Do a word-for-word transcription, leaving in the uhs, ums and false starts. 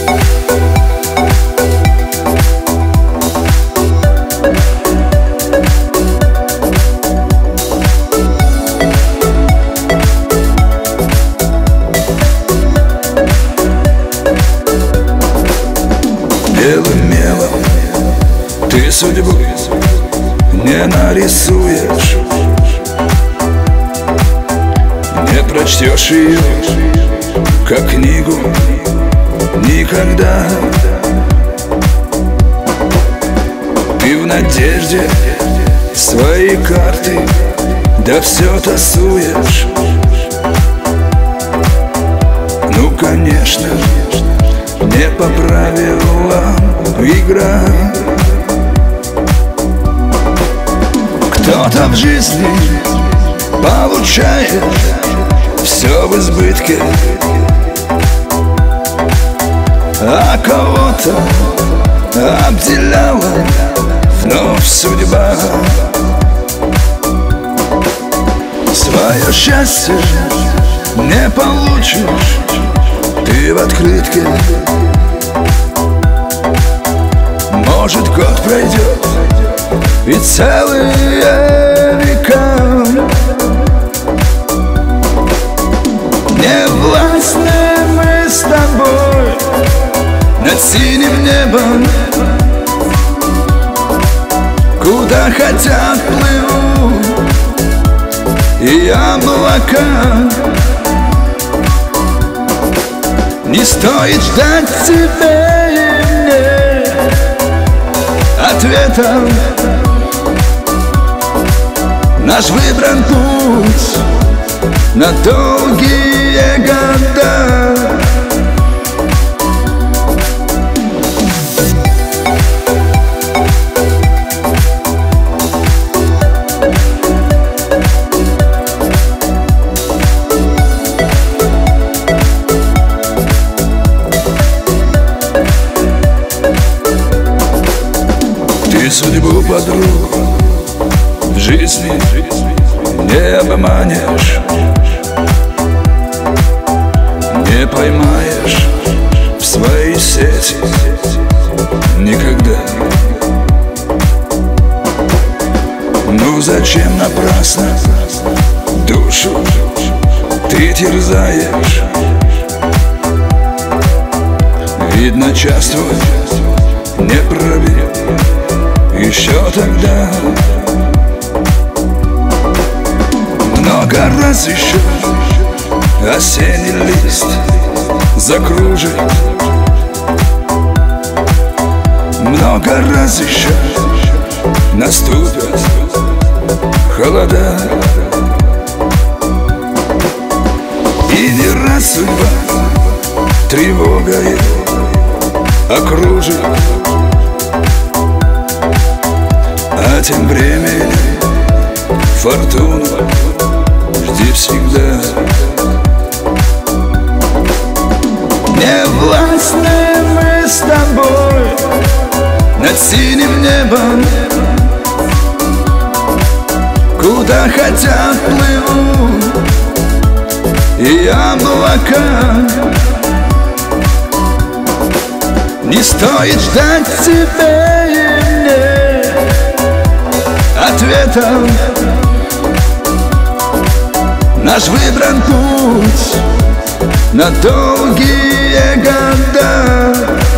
Белым мелом ты судьбу не нарисуешь, не прочтешь ее, как книгу, никогда. Ты в надежде свои карты, да все тасуешь. Ну, конечно, не по правилам игра. Кто-то в жизни получает все в избытке, а кого-то обделяла вновь судьба. Свое счастье не получишь ты в открытке. Может, год пройдет и целые века. Не властны мы с тобой над синим небом, куда хотят плывут и облака. Не стоит ждать тебе и мне ответа. Наш выбран путь на долгие года. Ты судьбу подругу в жизни не обманешь, не поймаешь в свои сети никогда. Ну зачем напрасно душу ты терзаешь? Видно, час твой не пробил еще тогда. Много раз еще осенний лист закружит, много раз еще наступят холода. И не раз судьба тревогой окружит, а тем временем фортуну жди всегда. Не властны мы с тобой над синим небом, куда хотят плывут и облака. Не стоит ждать тебя и мне ответа. Наш выбран путь на долгие года.